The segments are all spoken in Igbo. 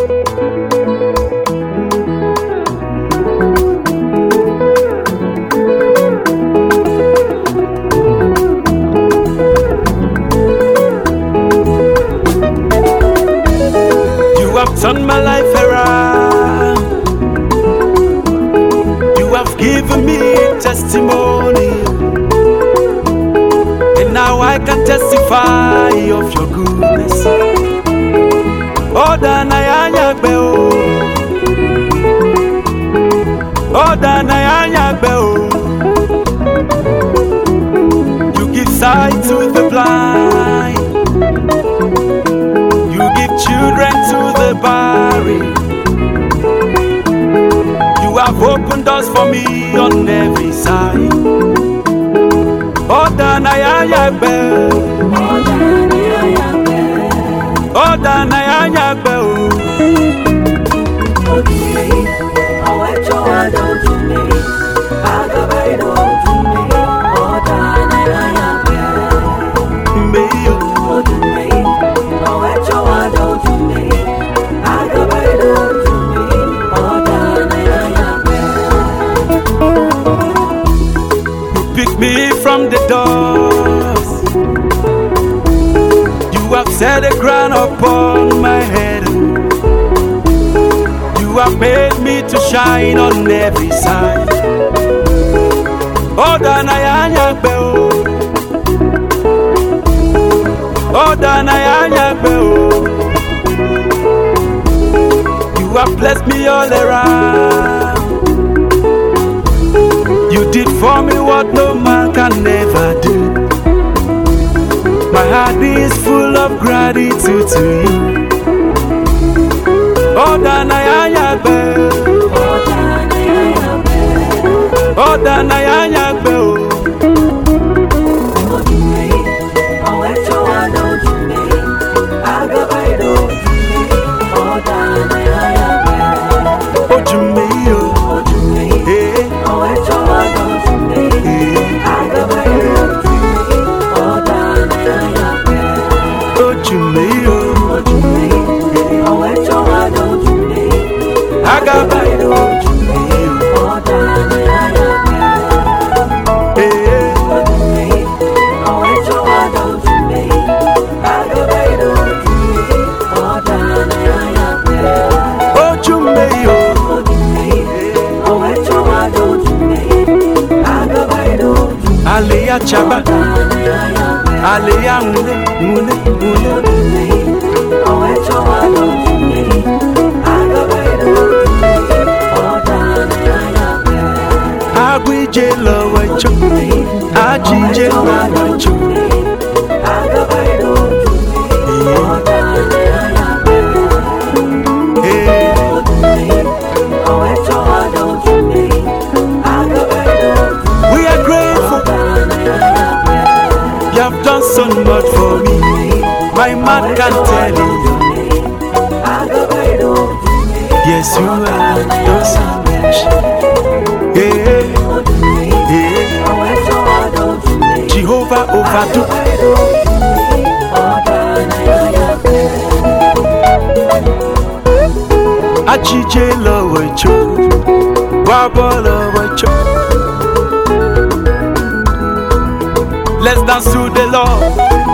Turn my life around. You have given me a testimony, and now I can testify of your goodness. Oh, Danayanyagbe, oh, Danayanyagbe. You give sight to the blind. You give children to the barren. You have opened doors for me on every side. Oh, Danayanyagbe, oh, Danayanyagbe. Pick me from the dust. You have set a crown upon my head. You have made me to shine on every side. Oh, Danayanyagbe, oh, Danayanyagbe. You have blessed me all around. You did for me what no man can never do. My heart is full of gratitude to you. Oh, Danayanyagbe, oh, Danayanyagbe. Aleya chaba, aleya mune. Agwije lowecho, ajije lowecho. We are grateful. You have done so much for me. My man can tell you. Yes, you have done so much. Jehovah overtook. Achije lowecho, wabo lowecho. Let's dance to the Lord.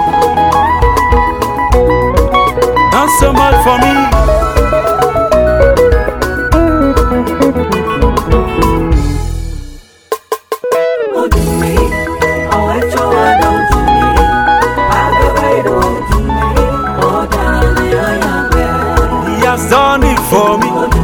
Dance so much for me. He has done it for me.